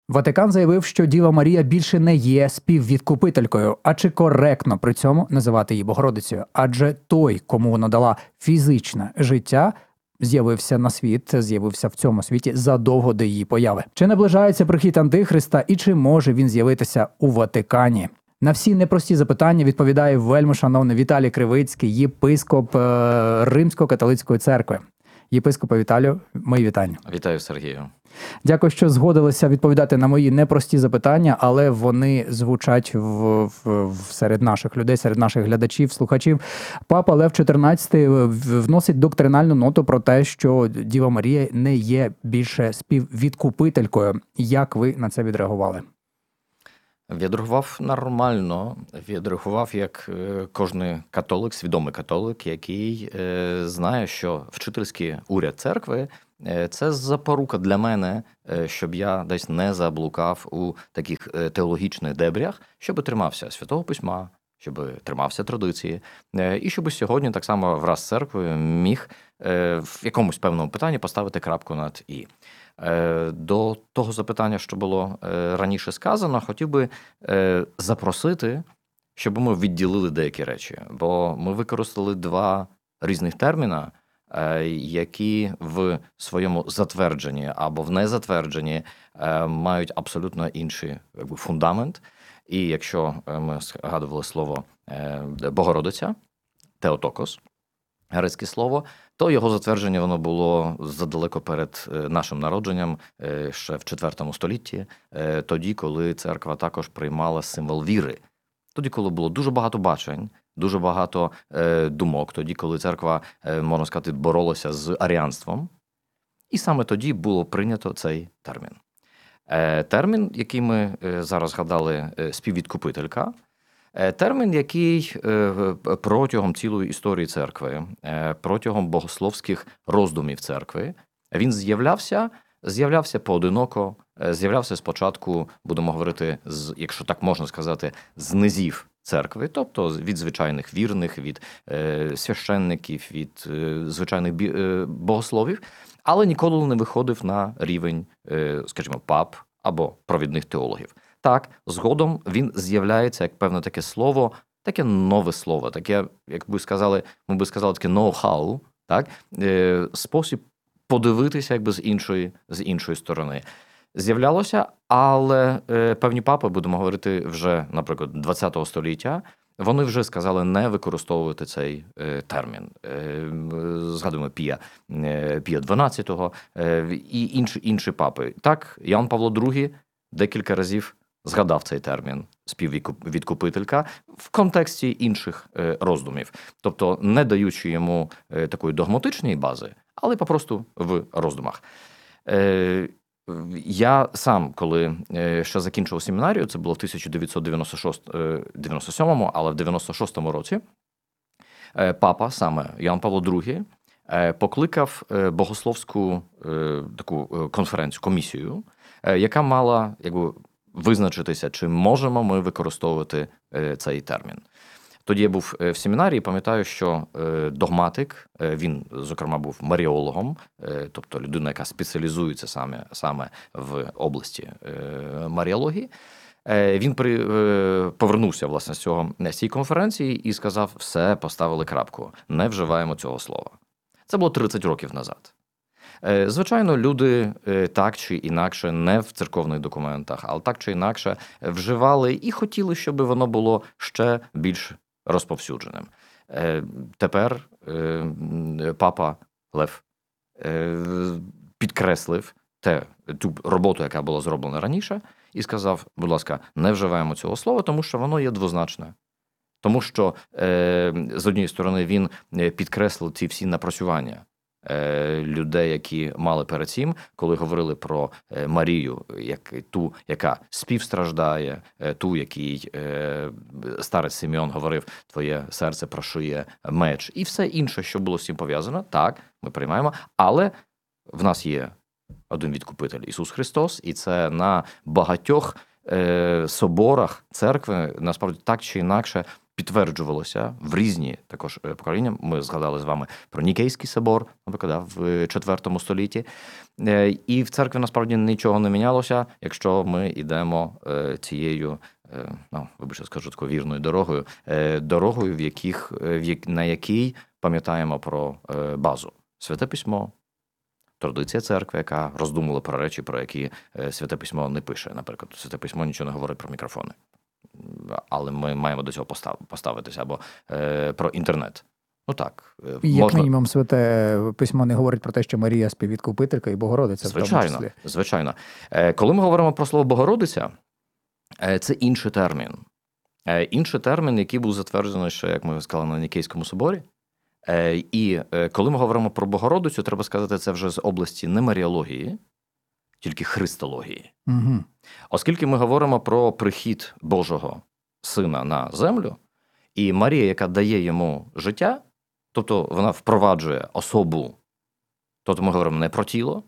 Ватикан заявив, що Діва Марія більше не є співвідкупителькою. А чи коректно при цьому називати її Богородицею? Адже той, кому вона дала фізичне життя, з'явився на світ, з'явився в цьому світі задовго до її появи. Чи наближається прихід Антихриста і чи може він з'явитися у Ватикані? На всі непрості запитання відповідає вельмишановний Віталій Кривицький, єпископ Римсько-католицької церкви. Єпископа Віталію, мої вітання. Вітаю, Сергію. Дякую, що згодилися відповідати на мої непрості запитання, але вони звучать серед наших людей, серед наших глядачів, слухачів. Папа Лев XIV вносить доктринальну ноту про те, що Діва Марія не є більше співвідкупителькою. Як ви на це відреагували? Відреагував нормально, відреагував як кожний католик, свідомий католик, який знає, що вчительський уряд церкви – це запорука для мене, щоб я десь не заблукав у таких теологічних дебрях, щоб тримався Святого Письма, щоб тримався традиції, і щоб сьогодні так само враз з церквою міг в якомусь певному питанні поставити крапку над «і». До того запитання, що було раніше сказано, хотів би запросити, щоб ми відділили деякі речі. Бо ми використали два різних терміна, які в своєму затвердженні або в незатвердженні мають абсолютно інший фундамент. І якщо ми згадували слово «Богородиця», «Теотокос», грецьке слово, то його затвердження воно було задалеко перед нашим народженням, ще в IV столітті, тоді, коли церква також приймала символ віри. Тоді, коли було дуже багато бачень, дуже багато думок, тоді, коли церква, можна сказати, боролася з аріанством. І саме тоді було прийнято цей термін. Термін, який ми зараз згадали, співвідкупителька, термін, який протягом цілої історії церкви, протягом богословських роздумів церкви, він з'являвся поодиноко, з'являвся спочатку, будемо говорити, якщо так можна сказати, з низів церкви, тобто від звичайних вірних, від священників, від звичайних богословів, але ніколи не виходив на рівень, скажімо, пап або провідних теологів. Так, згодом він з'являється як певне таке слово, таке нове слово, таке, як ми би сказали, таке ноу-хау, так? Спосіб подивитися якби з іншої сторони. З'являлося, але певні папи, будемо говорити вже, наприклад, ХХ століття, вони вже сказали не використовувати цей термін. Згадуємо Пія XII і інші папи. Так, Ян Павло II декілька разів згадав цей термін співвідкупителька в контексті інших роздумів. Тобто не даючи йому такої догматичної бази, але попросту в роздумах. Я сам, коли ще закінчив семінарію, це було в 1997-му, але в 96-му році, папа, саме Ян Павло II, покликав богословську таку конференцію, комісію, яка мала визначитися, чи можемо ми використовувати цей термін. Тоді я був в семінарії, пам'ятаю, що догматик, він, зокрема, був маріологом, тобто людина, яка спеціалізується саме в області маріології. Він повернувся, власне, з цієї конференції і сказав, все, поставили крапку, не вживаємо цього слова. Це було 30 років назад. Звичайно, люди так чи інакше, не в церковних документах, але так чи інакше вживали і хотіли, щоб воно було ще більш розповсюдженим. Тепер папа Лев підкреслив ту роботу, яка була зроблена раніше, і сказав, будь ласка, не вживаємо цього слова, тому що воно є двозначне. Тому що, з однієї сторони, він підкреслив ці всі напрацювання людей, які мали перед цим, коли говорили про Марію, як ту, яка співстраждає, ту, який старець Симеон говорив, твоє серце прошиє меч, і все інше, що було з цим пов'язано, так, ми приймаємо, але в нас є один відкупитель, Ісус Христос, і це на багатьох соборах церкви, насправді, так чи інакше, підтверджувалося в різні також покоління. Ми згадали з вами про Нікейський собор, наприклад, в IV столітті. І в церкві насправді нічого не мінялося, якщо ми йдемо цією, вибачте, скажу такою вірною дорогою, на якій пам'ятаємо про базу. Святе письмо, традиція церкви, яка роздумувала про речі, про які Святе письмо не пише. Наприклад, Святе письмо нічого не говорить про мікрофони. Але ми маємо до цього поставитися. Або про інтернет. Ну так. Як мінімум, Святе письмо не говорить про те, що Марія співвідкупителька і Богородиця. Звичайно, в тому числі. Звичайно. Коли ми говоримо про слово Богородиця, це інший термін. Інший термін, який був затверджений ще, як ми сказали, на Нікейському соборі. І коли ми говоримо про Богородицю, треба сказати, це вже з області не маріології, тільки христології. Угу. Оскільки ми говоримо про прихід Божого Сина на землю, і Марія, яка дає йому життя, тобто вона впроваджує особу, тобто ми говоримо не про тіло,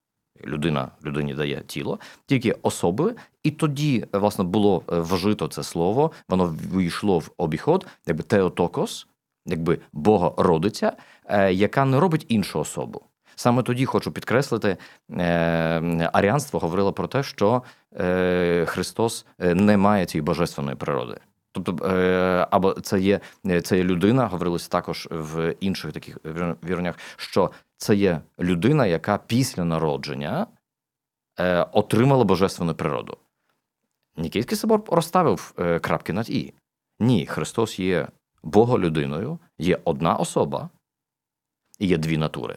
людині дає тіло, тільки особи, і тоді, власне, було вжито це слово, воно війшло в обіход, якби Теотокос, якби Богородиця, яка не робить іншу особу. Саме тоді, хочу підкреслити, аріанство говорило про те, що Христос не має цієї божественної природи. Тобто, або це є людина, говорилося також в інших таких віруваннях, що це є людина, яка після народження отримала божественну природу. Нікейський собор розставив крапки над «і». Ні, Христос є Боголюдиною, є одна особа і є дві натури.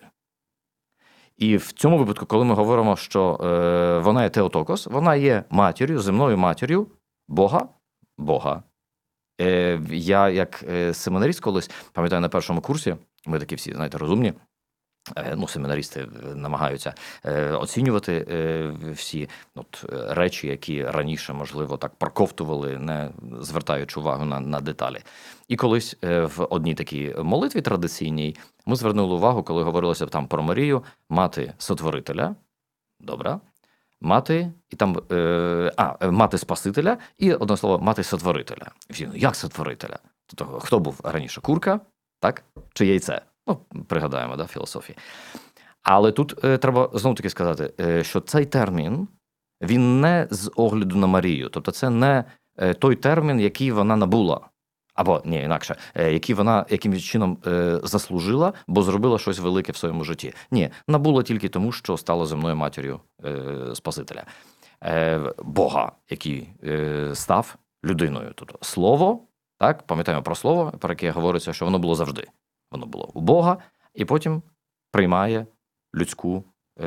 І в цьому випадку, коли ми говоримо, що вона є Теотокос, вона є матір'ю, земною матір'ю Бога. Я, як семинаріст колись, пам'ятаю, на першому курсі, ми такі всі, знаєте, розумні, семінаристи намагаються оцінювати всі речі, які раніше, можливо, так проковтували, не звертаючи увагу на деталі. І колись в одній такій молитві традиційній ми звернули увагу, коли говорилося там про Марію, мати Сотворителя, добре, мати Спасителя і, одне слово, мати Сотворителя. Всі, як Сотворителя? Тобто, хто був раніше, курка, так? Чи яйце? Пригадаємо, да, філософії. Але тут треба знову-таки сказати, що цей термін, він не з огляду на Марію. Тобто це не той термін, який вона набула. Або, ні, інакше, який вона якимось чином заслужила, бо зробила щось велике в своєму житті. Ні, набула тільки тому, що стала земною матір'ю Спасителя. Бога, який став людиною. Тобто слово, так, пам'ятаємо про слово, про яке говориться, що воно було завжди. Воно було у Бога, і потім приймає людську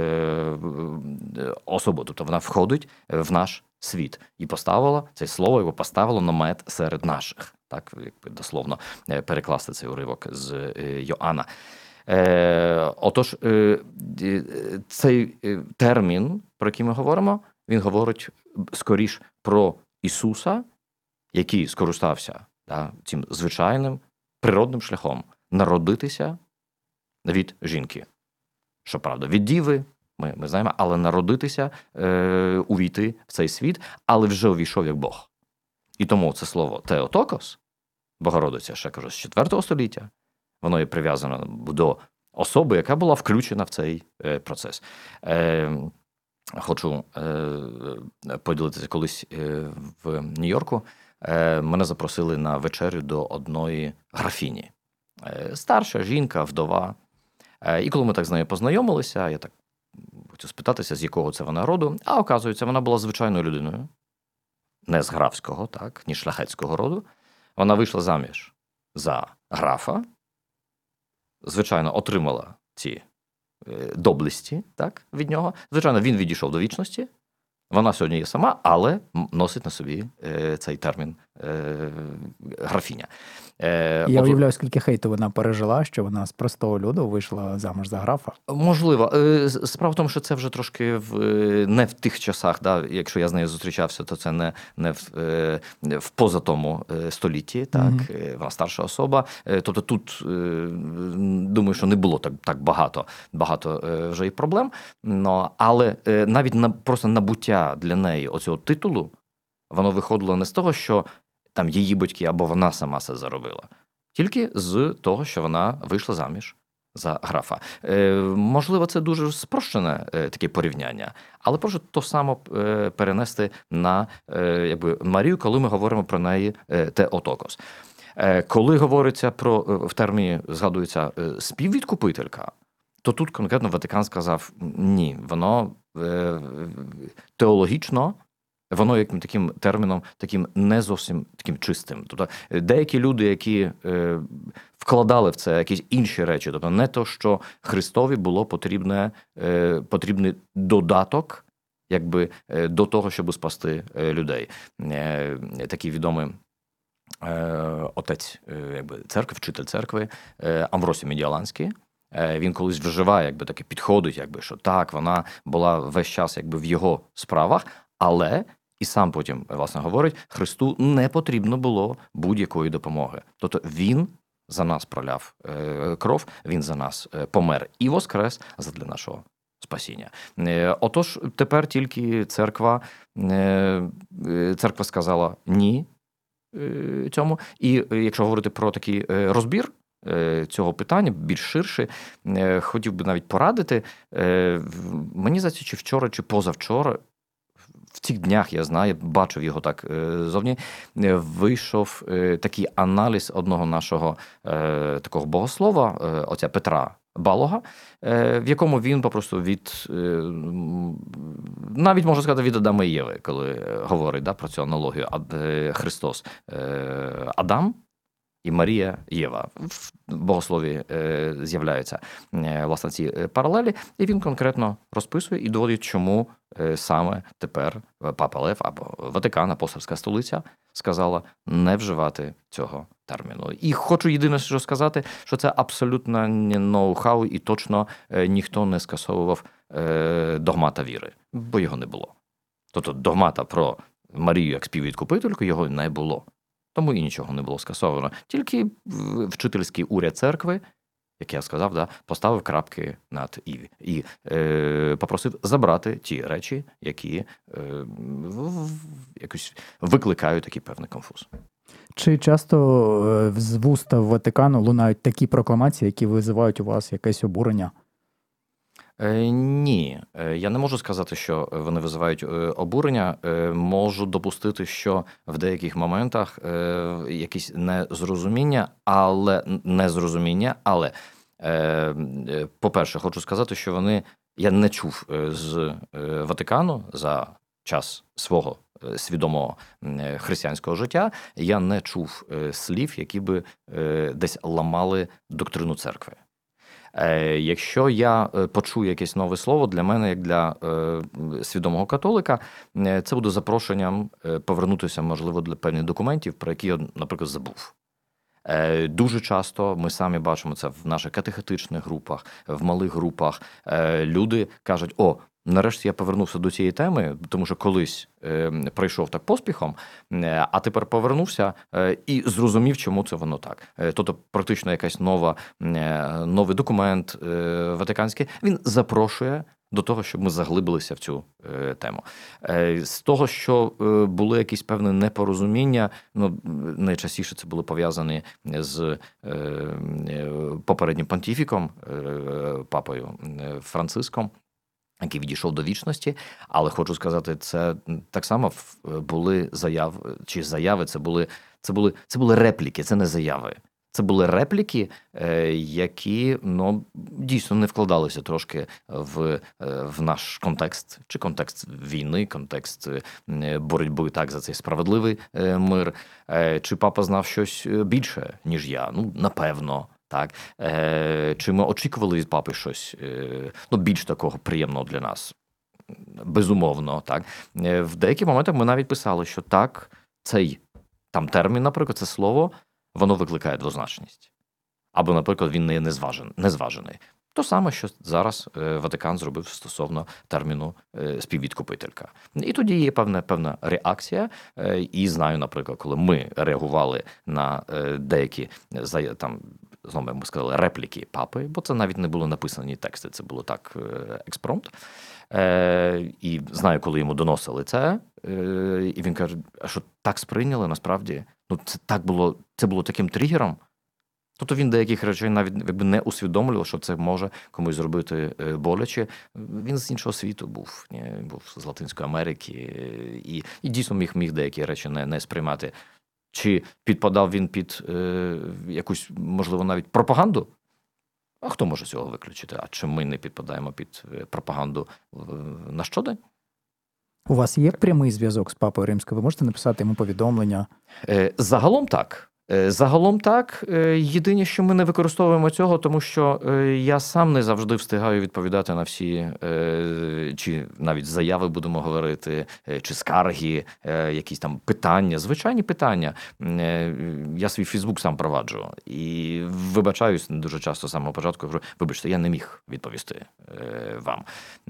особу. Тобто вона входить в наш світ. І поставила, це слово його поставило намет серед наших. Так, якби дословно перекласти цей уривок з Йоанна. Отож, цей термін, про який ми говоримо, він говорить скоріш про Ісуса, який скористався цим звичайним природним шляхом народитися від жінки. Щоправда, від діви, ми знаємо, але народитися, увійти в цей світ, але вже увійшов як Бог. І тому це слово Теотокос, Богородиця, ще кажу, з 4 століття, воно є прив'язано до особи, яка була включена в цей процес. Хочу поділитися, колись в Нью-Йорку мене запросили на вечерю до одної графіні. Старша жінка, вдова. І коли ми так з нею познайомилися, я так хотів спитатися, з якого це вона роду, а оказується, вона була звичайною людиною. Не з графського, так, ні шляхетського роду. Вона вийшла заміж за графа, звичайно, отримала ці доблесті, так, від нього. Звичайно, він відійшов до вічності. Вона сьогодні є сама, але носить на собі цей термін графіня. Я уявляю, скільки хейту вона пережила, що вона з простого люду вийшла замуж за графа. Можливо. Справа в тому, що це вже трошки не в тих часах, да, якщо я з нею зустрічався, то це не в позатому столітті, так, вона старша особа. Тобто тут, думаю, що не було так багато вже і проблем. Але навіть просто набуття для неї оцього титулу, воно виходило не з того, що там її батьки або вона сама це заробила. Тільки з того, що вона вийшла заміж за графа. Можливо, це дуже спрощене таке порівняння, але прошу то само перенести на Марію, коли ми говоримо про неї Теотокос. Коли говориться про, в терміні згадується співвідкупителька, то тут конкретно Ватикан сказав ні, воно теологічно, воно яким таким терміном, таким не зовсім таким чистим. Тобто деякі люди, які вкладали в це якісь інші речі, тобто не то, що Христові було потрібний додаток, до того, щоб спасти людей. Такий відомий отець церкви, вчитель церкви Амвросій Медіаланський. Він колись вживає, таке підходить, що так, вона була весь час в його справах, але і сам потім, власне, говорить, Христу не потрібно було будь-якої допомоги. Тобто він за нас проляв кров, він за нас помер і воскрес задля нашого спасіння. Отож, тепер тільки церква сказала ні цьому. І якщо говорити про такий розбір цього питання, більш ширше, хотів би навіть порадити. Мені здається, чи вчора, чи позавчора, в цих днях, я знаю, бачив його так зовні, вийшов такий аналіз одного нашого такого богослова, отця Петра Балога, в якому він попросту навіть можна сказати, від Адама і Єви, коли говорить про цю аналогію, Христос Адам і Марія Єва. В богослові з'являються, власне, ці паралелі, і він конкретно розписує і доводить, чому саме тепер Папа Лев або Ватикан, Апостольська столиця, сказала не вживати цього терміну. І хочу єдине, що сказати, що це абсолютно не ноу-хау, і точно ніхто не скасовував догмата віри, бо його не було. Тобто догмата про Марію як співвідкупительку його не було. Тому і нічого не було скасовано. Тільки вчительський уряд церкви, як я сказав, поставив крапки над «і» і попросив забрати ті речі, які якось викликають такий певний конфуз. Чи часто з вуста Ватикану лунають такі прокламації, які визивають у вас якесь обурення? Ні, я не можу сказати, що вони визивають обурення. Можу допустити, що в деяких моментах якісь незрозуміння, але по-перше, хочу сказати, що я не чув з Ватикану за час свого свідомого християнського життя, я не чув слів, які би десь ламали доктрину церкви. Якщо я почую якесь нове слово, для мене, як для свідомого католика, це буде запрошенням повернутися, можливо, для певних документів, про які я, наприклад, забув. Дуже часто ми самі бачимо це в наших катехетичних групах, в малих групах. Люди кажуть, нарешті я повернувся до цієї теми, тому що колись пройшов так поспіхом, а тепер повернувся і зрозумів, чому це воно так. Тобто практично якийсь новий документ ватиканський, він запрошує до того, щоб ми заглибилися в цю тему. З того, що були якісь певні непорозуміння, найчастіше це було пов'язане з попереднім понтифіком, папою Франциском, який відійшов до вічності, але хочу сказати, це так само були заяви, це були репліки, це не заяви. Це були репліки, які дійсно не вкладалися трошки в наш контекст, чи контекст війни, контекст боротьби за цей справедливий мир. Чи папа знав щось більше, ніж я? Напевно. Так, чи ми очікували від папи щось більш такого приємного для нас? Безумовно, так. В деяких моментах ми навіть писали, що так, цей термін, наприклад, це слово, воно викликає двозначність. Або, наприклад, він не є незважений. То саме, що зараз Ватикан зробив стосовно терміну співвідкупителька. І тоді є певна реакція. І знаю, наприклад, коли ми реагували на деякі знову ми сказали репліки папи, бо це навіть не були написані тексти, це було так експромт. І знаю, коли йому доносили це, і він каже, що так сприйняли насправді Ну, це було таким тригером. Тобто він деяких речей навіть якби не усвідомлював, що це може комусь зробити боляче. Він з іншого світу був, він був з Латинської Америки, і дійсно міг деякі речі не сприймати. Чи підпадав він під якусь, можливо, навіть пропаганду? А хто може цього виключити? А чи ми не підпадаємо під пропаганду на щодень? У вас є прямий зв'язок з Папою Римським? Ви можете написати йому повідомлення? Загалом так. Загалом так. Єдине, що ми не використовуємо цього, тому що я сам не завжди встигаю відповідати на всі, чи навіть заяви будемо говорити, чи скарги, якісь там питання, звичайні питання. Я свій Фейсбук сам проваджу. І вибачаюсь дуже часто з самого початку, кажу, вибачте, я не міг відповісти вам.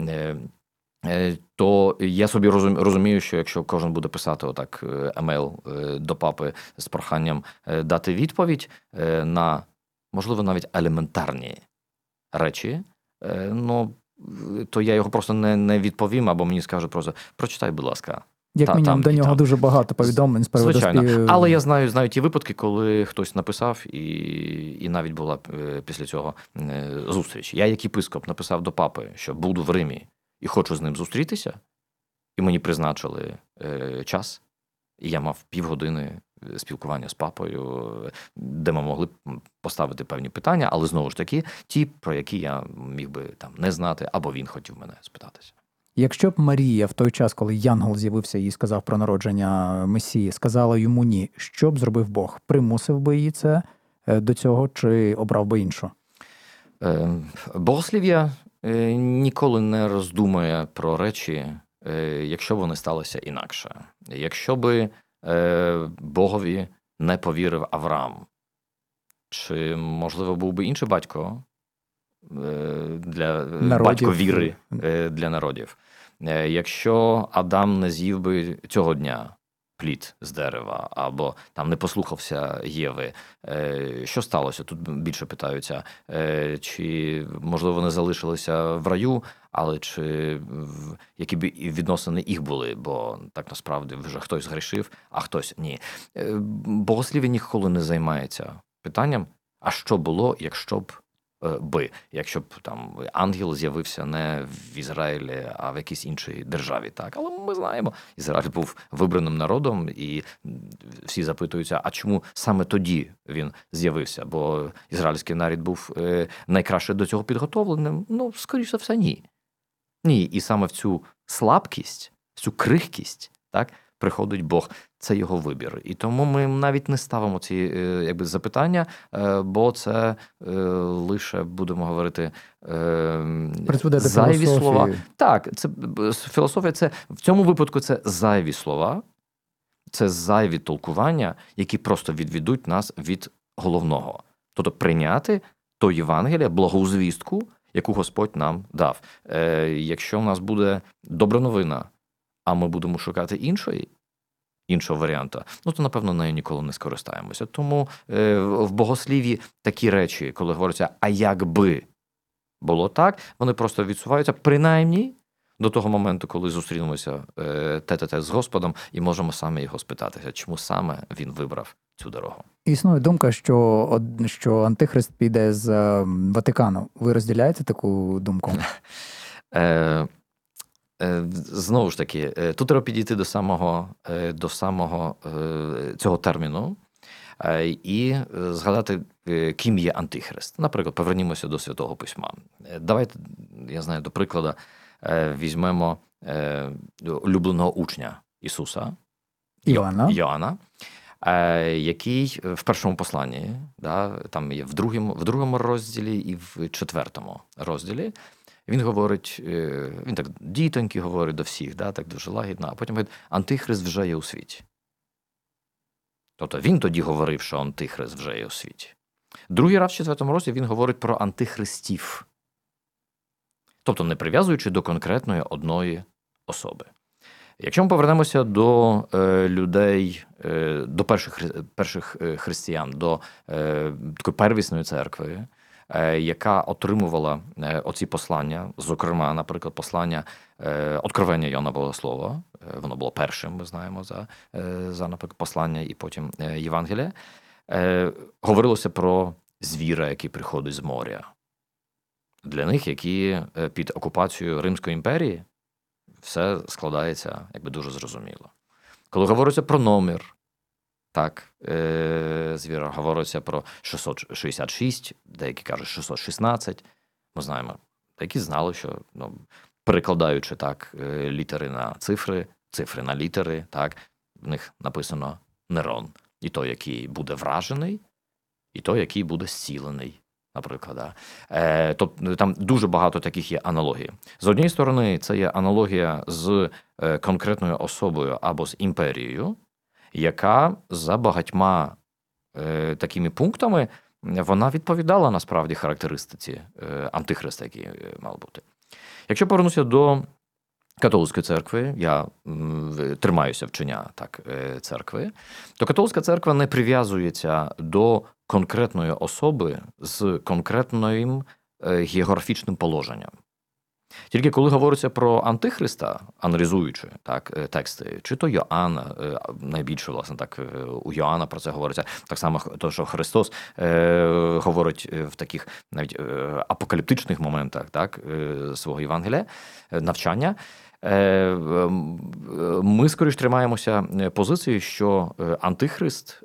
То я собі розумію, що якщо кожен буде писати отак емейл до папи з проханням дати відповідь на, можливо, навіть елементарні речі, ну, то я його просто не відповім, або мені скажуть просто, прочитай, будь ласка. Як мінімум, до нього дуже багато повідомлень з приводу Звичайно. Але я знаю ті випадки, коли хтось написав, і навіть була після цього зустріч. Я, як єпископ, написав до папи, що буду в Римі, і хочу з ним зустрітися, і мені призначили час, і я мав півгодини спілкування з папою, де ми могли поставити певні питання, але знову ж таки, ті, про які я міг би там не знати, або він хотів мене спитатися. Якщо б Марія в той час, коли Янгол з'явився і сказав про народження Месії, сказала йому ні, що б зробив Бог? Примусив би її це до цього, чи обрав би іншу? Богослів'я ніколи не роздумує про речі, якщо вони сталися інакше. Якщо би Богові не повірив Авраам, чи, можливо, був би інший батько батько віри для народів. Якщо Адам не з'їв би цього дня плід з дерева, або там не послухався Єви, що сталося? Тут більше питаються, чи, можливо, вони залишилися в раю, але які б відносини їх були, бо так насправді вже хтось згрішив, а хтось ні. Богослів'я ніколи не займається питанням, а що було, якщо б там ангел з'явився не в Ізраїлі, а в якійсь іншій державі. Так? Але ми знаємо, Ізраїль був вибраним народом, і всі запитуються, а чому саме тоді він з'явився? Бо ізраїльський народ був найкраще до цього підготовленим? Ну, скоріш за все, ні. Ні, і саме в цю слабкість, в цю крихкість, так, приходить Бог. Це його вибір. І тому ми навіть не ставимо ці запитання, бо це лише, будемо говорити, зайві слова. Так, це філософія, це в цьому випадку це зайві слова, це зайві толкування, які просто відведуть нас від головного. Тобто прийняти то Євангеліє, благозвістку, яку Господь нам дав. Якщо у нас буде добра новина, а ми будемо шукати іншого варіанту, ну, то, напевно, нею ніколи не скористаємося. Тому в богослів'ї такі речі, коли говориться, а якби було так, вони просто відсуваються принаймні до того моменту, коли зустрінемося те-те-те з Господом і можемо саме його спитатися, чому саме він вибрав цю дорогу. Існує думка, що Антихрист піде з Ватикану. Ви розділяєте таку думку? Знову ж таки, тут треба підійти до самого цього терміну і згадати, ким є Антихрист. Наприклад, повернімося до Святого Письма. Давайте, я знаю, до прикладу, візьмемо улюбленого учня Ісуса, Йоанна, який в першому посланні, там є в другому розділі і в 4-му розділі, він говорить, він так дітоньки говорить до всіх, так дуже лагідно, а потім говорить, Антихрист вже є у світі. Тобто він тоді говорив, що Антихрист вже є у світі. Другий раз в 4-му розділі він говорить про антихристів. Тобто не прив'язуючи до конкретної одної особи. Якщо ми повернемося до людей, до перших християн, до такої первісної церкви, яка отримувала оці послання, зокрема, наприклад, послання Откровення Йоанна Богослова, воно було першим, ми знаємо, за наприклад, послання і потім Євангелія, говорилося про звіра, який приходить з моря. Для них, які під окупацією Римської імперії, все складається якби дуже зрозуміло. Коли говориться про номер, так, звіра, говориться про 666, деякі кажуть 616, ми знаємо, деякі знали, що перекладаючи так літери на цифри, цифри на літери, так, в них написано Нерон. І той, який буде вражений, і той, який буде зцілений, наприклад. Тобто там дуже багато таких є аналогій. З однієї сторони, це є аналогія з конкретною особою або з імперією, яка за багатьма такими пунктами, вона відповідала насправді характеристиці антихриста, який мав бути. Якщо повернутися до католицької церкви, я тримаюся вчення так, церкви, то католицька церква не прив'язується до конкретної особи з конкретним географічним положенням. Тільки коли говориться про антихриста, аналізуючи так, тексти, чи то Йоанна, найбільше, власне, так, у Йоанна про це говориться, так само, то, що Христос говорить в таких навіть апокаліптичних моментах так, свого Євангелія, навчання, ми, скоріш, тримаємося позиції, що антихрист,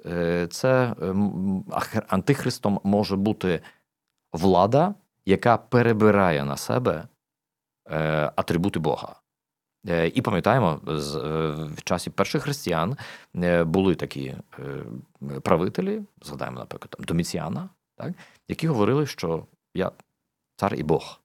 антихристом може бути влада, яка перебирає на себе атрибути Бога. І пам'ятаємо, в часі перших християн були такі правителі, згадаємо, наприклад, там, Доміціана, так, які говорили, що я цар і Бог,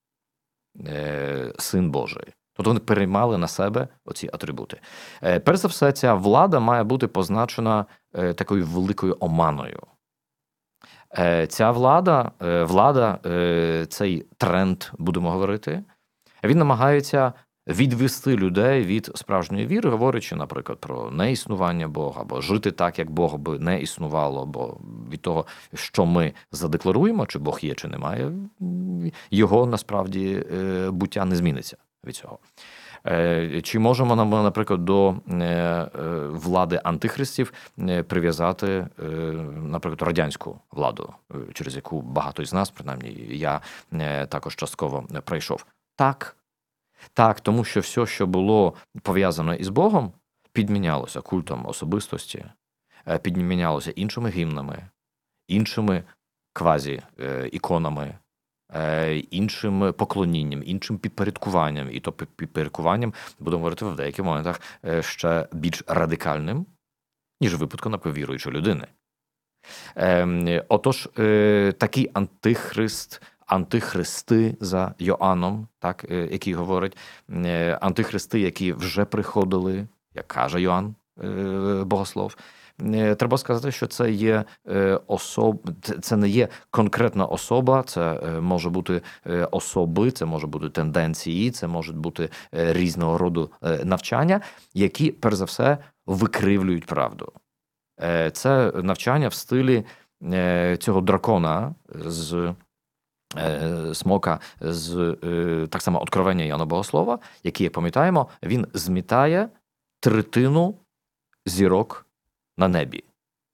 син Божий. Тобто вони переймали на себе оці атрибути. Перш за все, ця влада має бути позначена такою великою оманою. Ця влада, цей тренд, будемо говорити, він намагається відвести людей від справжньої віри, говорячи, наприклад, про неіснування Бога, або жити так, як Бога би не існувало, бо від того, що ми задекларуємо, чи Бог є, чи немає, його, насправді, буття не зміниться від цього. Чи можемо ми, наприклад, до влади антихристів прив'язати, наприклад, радянську владу, через яку багато із нас, принаймні я також частково пройшов? Так, тому що все, що було пов'язане із Богом, підмінялося культом особистості, підмінялося іншими гімнами, іншими квазі-іконами, іншим поклонінням, іншим підпорядкуванням. І то підпорядкуванням, будемо говорити, в деяких моментах ще більш радикальним, ніж в випадку, наприклад, віруючої людини. Отож, такий антихристи за Йоанном, так, який говорить, антихристи, які вже приходили, як каже Йоанн Богослов. Треба сказати, що це є це не є конкретна особа, це може бути особи, це може бути тенденції, це можуть бути різного роду навчання, які, перш за все, викривлюють правду. Це навчання в стилі цього дракона з смока, з так само Откровення Йоанна Богослова, який, як пам'ятаємо, він змітає третину зірок на небі.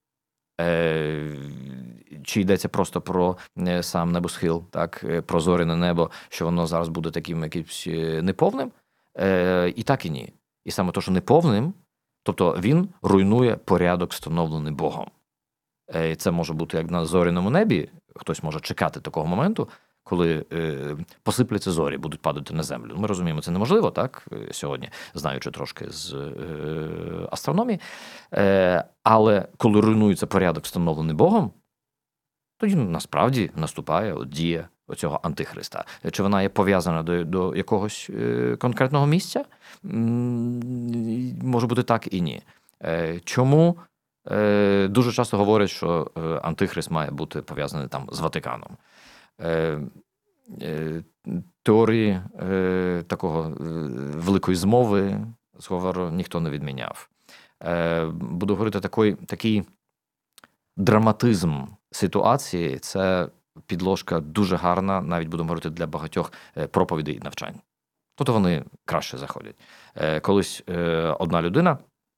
Чи йдеться просто про сам небосхил, так, про зоряне небо, що воно зараз буде таким якимось неповним? І так, і ні. І саме то, що неповним, тобто він руйнує порядок, встановлений Богом. Це може бути як на зоряному небі, хтось може чекати такого моменту, коли посипляться зорі, будуть падати на землю. Ми розуміємо, це неможливо, так, сьогодні, знаючи трошки з астрономії. Але коли руйнується порядок, встановлений Богом, тоді насправді наступає дія оцього антихриста. Чи вона є пов'язана до якогось конкретного місця? Може бути так і ні. Чому? Дуже часто говорять, що антихрист має бути пов'язаний там з Ватиканом. Теорії такого великої змови, зговору, ніхто не відміняв. Буду говорити, такий драматизм ситуації – це підложка дуже гарна, навіть будемо говорити, для багатьох проповідей і навчань. Тобто вони краще заходять. Колись одна людина,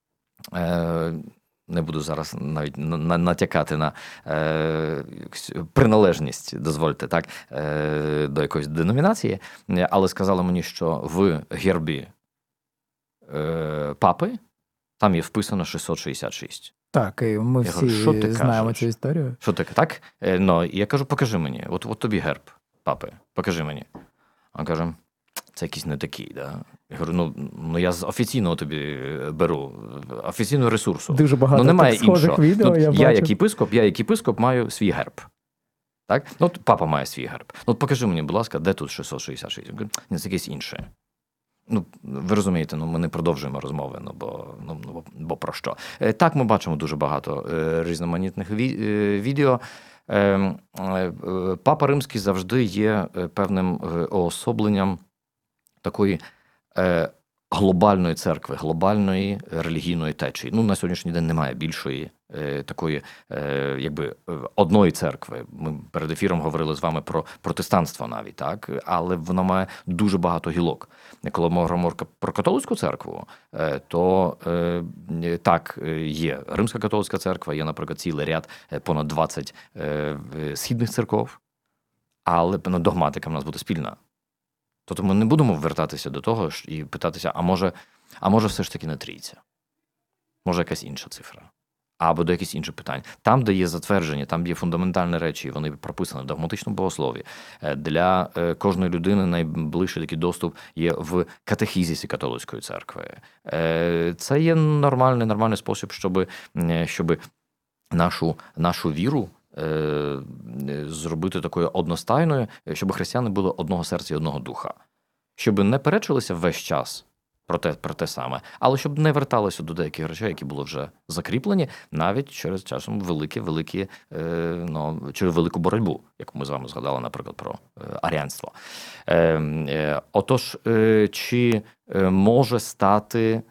не буду зараз навіть натякати на приналежність, дозвольте, так, до якоїсь деномінації, але сказала мені, що в гербі папи там є вписано 666. Так, і ми Я всі говорю, що ти знаємо кажеш? цю історію. Що таке, так? Ну, і я кажу, покажи мені. От тобі герб папи, покажи мені. Він каже, це якийсь не такий, да? Я говорю, ну я з офіційного тобі беру, офіційного ресурсу. Дуже багато немає так схожих іншого. відео, я я бачу. як єпископ маю свій герб. Так? Ну, от папа має свій герб. Ну, от покажи мені, будь ласка, де тут 666? Я кажу, ні, це якесь інше. Ну, ви розумієте, ми не продовжуємо розмови, бо про що. Так, ми бачимо дуже багато різноманітних відео. Папа Римський завжди є певним уособленням такої глобальної церкви, глобальної релігійної течії. Ну, на сьогоднішній день немає більшої такої, одної церкви. Ми перед ефіром говорили з вами про протестанство навіть, так? Але воно має дуже багато гілок. Коли ми говоримо про католицьку церкву, то так, є Римська католицька церква, є, наприклад, цілий ряд, понад 20 східних церков, але догматика в нас буде спільна. Тобто ми не будемо вертатися до того і питатися, а може все ж таки не трійця? Може якась інша цифра? Або до якихось інших питань. Там, де є затвердження, там є фундаментальні речі, вони прописані в догматичному богослові. Для кожної людини найближчий такий доступ є в катехізисі католицької церкви. Це є нормальний спосіб, щоб нашу віру зробити такою одностайною, щоб християни були одного серця і одного духа. Щоб не перечилися весь час про те саме, але щоб не верталися до деяких речей, які були вже закріплені, навіть через часом через велику боротьбу, яку ми з вами згадали, наприклад, про аріанство. Отож, чи може стати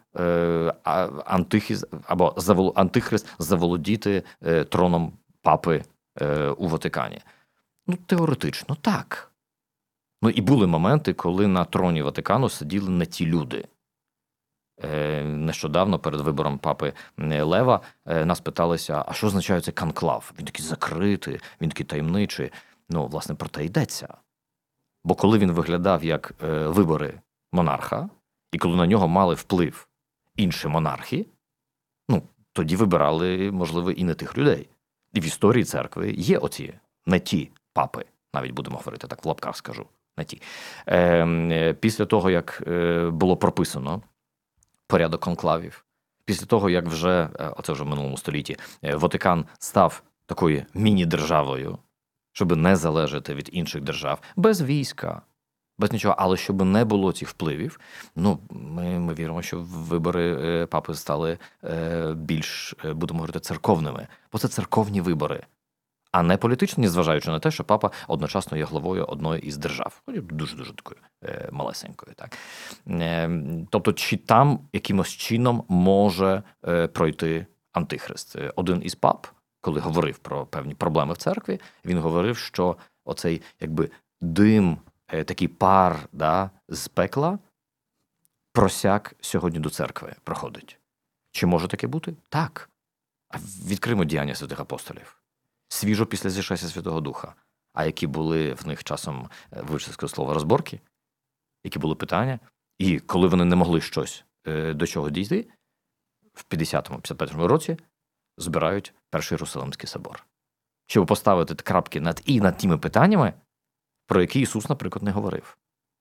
антихрист заволодіти троном папи у Ватикані? Ну, теоретично, так. Ну, і були моменти, коли на троні Ватикану сиділи не ті люди. Нещодавно, перед вибором папи Лева, нас питалися, а що означає цей конклав? Він такий закритий, він такий таємничий. Ну, власне, про те йдеться. Бо коли він виглядав як вибори монарха, і коли на нього мали вплив інші монархи, ну, тоді вибирали, можливо, і не тих людей. І в історії церкви є оці не ті папи, навіть будемо говорити так, в лапках скажу, не ті. Після того, як було прописано порядок конклавів, після того, як оце вже в минулому столітті, Ватикан став такою міні-державою, щоб не залежати від інших держав, без війська, без нічого, але щоб не було цих впливів, ну, ми віримо, що вибори папи стали більш, будемо говорити, церковними. Бо це церковні вибори, а не політичні, зважаючи на те, що папа одночасно є главою одної із держав. Дуже-дуже такою малесенькою. Так? Тобто, чи там якимось чином може пройти антихрист? Один із пап, коли говорив про певні проблеми в церкві, він говорив, що оцей дим, такий пар з пекла просяк сьогодні до церкви проходить. Чи може таке бути? Так. А відкриємо діяння святих апостолів. Свіжо після зішестя Святого Духа. А які були в них часом, вибачте слово, розборки, які були питання, і коли вони не могли щось до чого дійти, в 50-51 році збирають Перший Єрусалимський собор. Щоб поставити крапки над тими питаннями, про які Ісус, наприклад, не говорив.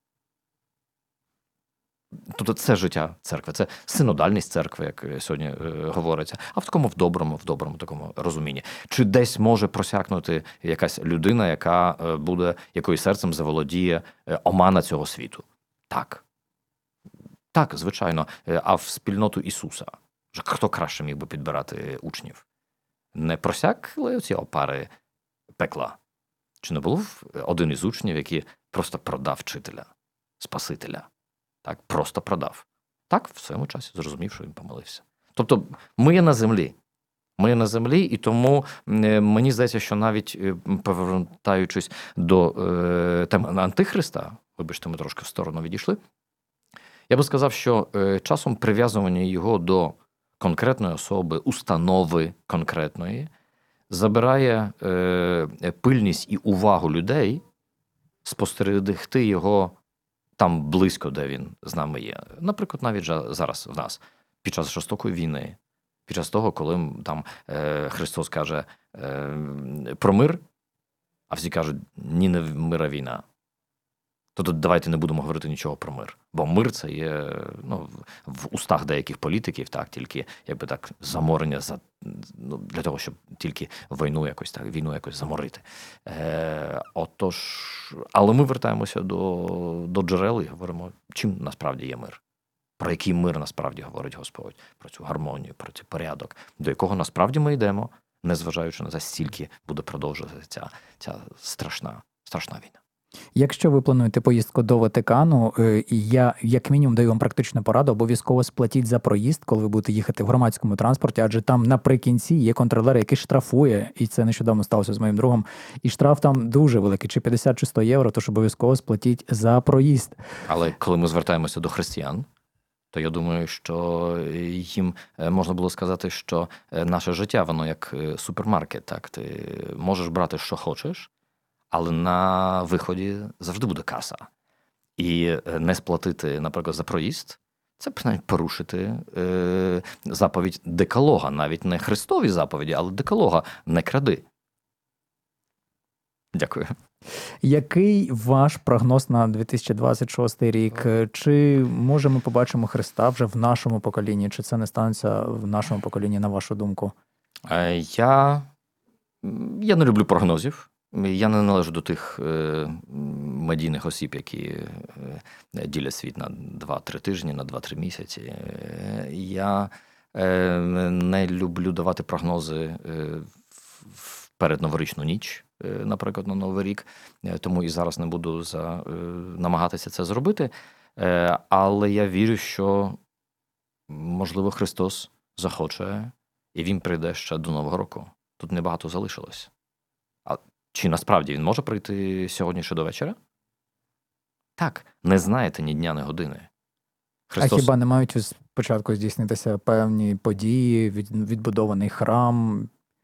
Тобто це життя церкви, це синодальність церкви, як сьогодні говориться, а в такому доброму такому розумінні. Чи десь може просякнути якась людина, якою серцем заволодіє омана цього світу? Так. Так, звичайно. А в спільноту Ісуса? Хто краще міг би підбирати учнів? Не просякли оці опари пекла? Чи не був один із учнів, який просто продав вчителя, Спасителя? Так, просто продав. Так, в своєму часі зрозумів, що він помилився. Тобто, ми є на землі. Ми на землі, і тому мені здається, що навіть повертаючись до теми Антихриста, вибачте, ми трошки в сторону відійшли, я би сказав, що часом прив'язування його до конкретної особи, установи конкретної, забирає пильність і увагу людей спостерегти його там близько, де він з нами є. Наприклад, навіть зараз в нас, під час жорстокої війни, під час того, коли там Христос каже про мир, а всі кажуть, ні, не мир, а війна. То тут давайте не будемо говорити нічого про мир. Бо мир – це є в устах деяких політиків, так, тільки якби так заморення для того, щоб тільки війну якось заморити. Отож, але ми вертаємося до джерел і говоримо, чим насправді є мир. Про який мир насправді говорить Господь, про цю гармонію, про цей порядок, до якого насправді ми йдемо, незважаючи на те, стільки буде продовжуватися ця страшна війна. Якщо ви плануєте поїздку до Ватикану, я як мінімум даю вам практичну пораду, обов'язково сплатіть за проїзд, коли ви будете їхати в громадському транспорті, адже там наприкінці є контролер, який штрафує, і це нещодавно сталося з моїм другом, і штраф там дуже великий, чи 50, чи 100 євро, тож обов'язково сплатіть за проїзд. Але коли ми звертаємося до християн, то я думаю, що їм можна було сказати, що наше життя, воно як супермаркет, так? Ти можеш брати, що хочеш, але на виході завжди буде каса. І не сплатити, наприклад, за проїзд – це навіть порушити заповідь Декалога, навіть не Христові заповіді, але Декалога – не кради. Дякую. Який ваш прогноз на 2026 рік? Чи, може, ми побачимо Христа вже в нашому поколінні? Чи це не станеться в нашому поколінні, на вашу думку? Я не люблю прогнозів. Я не належу до тих медійних осіб, які ділять світ на 2-3 тижні, на 2-3 місяці. Я не люблю давати прогнози в передноворічну ніч, наприклад, на Новий рік, тому і зараз не буду намагатися це зробити. Але я вірю, що, можливо, Христос захоче, і Він прийде ще до Нового року. Тут небагато залишилось. Чи насправді він може прийти сьогодні ще до вечора? Так, не знаєте ні дня, ні години. Христос... А хіба не мають спочатку здійснитися певні події, відбудований храм?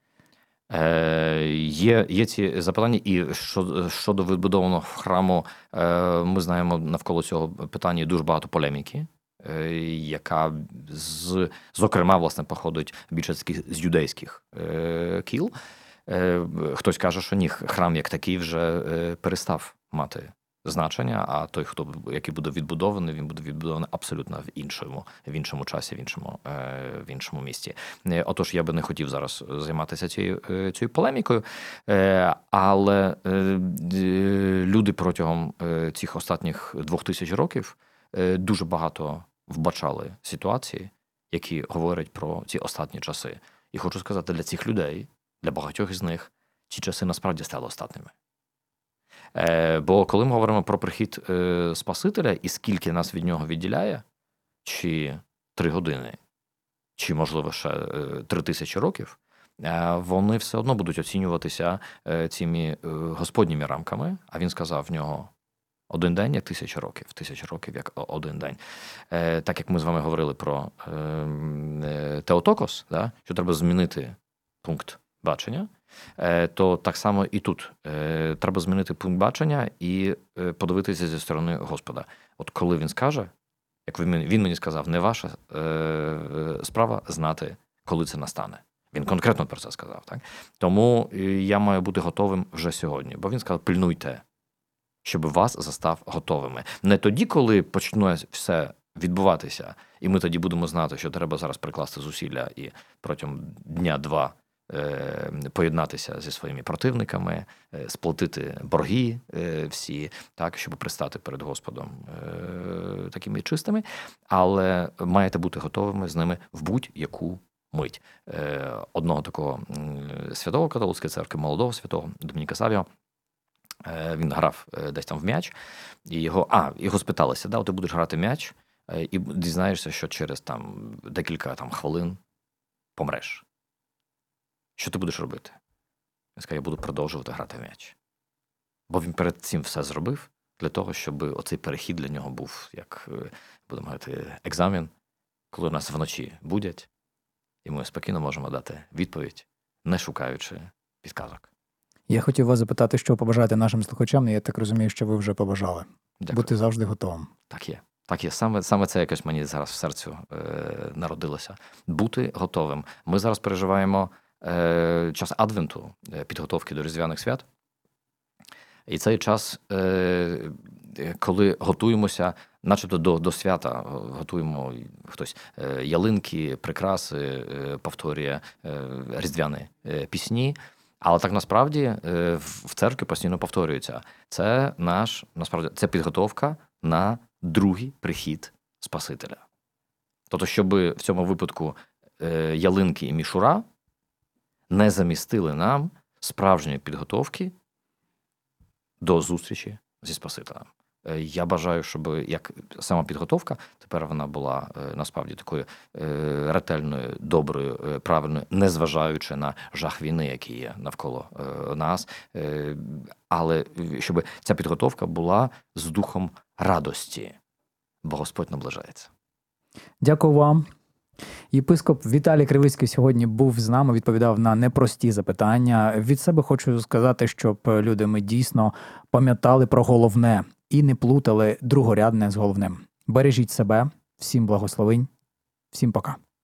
Є ці запитання, і щодо відбудованого храму, ми знаємо, навколо цього питання дуже багато полеміки, яка, зокрема, власне, походить більше з юдейських кіл. Хтось каже, що ні, храм як такий вже перестав мати значення, а той, який буде відбудований, він буде відбудований абсолютно в іншому часі, в іншому місті. Отож, я би не хотів зараз займатися цією полемікою, але люди протягом цих останніх 2000 років дуже багато вбачали ситуації, які говорять про ці останні часи. І хочу сказати, для цих людей, для багатьох із них ці часи насправді стали останніми. Бо коли ми говоримо про прихід Спасителя і скільки нас від нього відділяє, чи 3 години, чи, можливо, ще 3000 років, вони все одно будуть оцінюватися цими господніми рамками. А він сказав в нього: 1 день як 1000 років, 1000 років як 1 день. Так як ми з вами говорили про Теотокос, да, що треба змінити пункт бачення, то так само і тут. Треба змінити пункт бачення і подивитися зі сторони Господа. От коли він скаже, як він мені сказав, не ваша справа знати, коли це настане. Він конкретно про це сказав. Так? Тому я маю бути готовим вже сьогодні. Бо він сказав: пильнуйте, щоб вас застав готовими. Не тоді, коли почне все відбуватися, і ми тоді будемо знати, що треба зараз прикласти зусилля і протягом дня-два поєднатися зі своїми противниками, сплатити борги всі, так, щоб пристати перед Господом такими чистими, але маєте бути готовими з ними в будь-яку мить. Одного такого святого католицької церкви, молодого святого, Домініка Савіо, він грав десь там в м'яч, і його спиталися: да, ти будеш грати м'яч, і дізнаєшся, що через декілька хвилин помреш. що ти будеш робити? Він сказав, я буду продовжувати грати в м'яч. Бо він перед цим все зробив для того, щоб оцей перехід для нього був, як, будемо говорити, екзамен, коли нас вночі будять, і ми спокійно можемо дати відповідь, не шукаючи підказок. Я хотів вас запитати, що побажати нашим слухачам, і я так розумію, що ви вже побажали. Дякую. Бути завжди готовим. Так є. Так є. Саме це якось мені зараз в серцю народилося. Бути готовим. Ми зараз переживаємо час Адвенту, підготовки до Різдвяних свят. І цей час, коли готуємося, начебто до свята, готуємо хтось ялинки, прикраси, повторює різдвяні пісні. Але так насправді в церкві постійно повторюється. Це насправді, це підготовка на другий прихід Спасителя. Тобто, щоб в цьому випадку ялинки і мішура не замістили нам справжньої підготовки до зустрічі зі Спасителем. Я бажаю, щоб як сама підготовка, тепер вона була насправді такою ретельною, доброю, правильною, незважаючи на жах війни, який є навколо нас, але щоб ця підготовка була з духом радості, бо Господь наближається. Дякую вам. Єпископ Віталій Кривицький сьогодні був з нами, відповідав на непрості запитання. Від себе хочу сказати, щоб люди ми дійсно пам'ятали про головне і не плутали другорядне з головним. Бережіть себе, всім благословень, всім пока.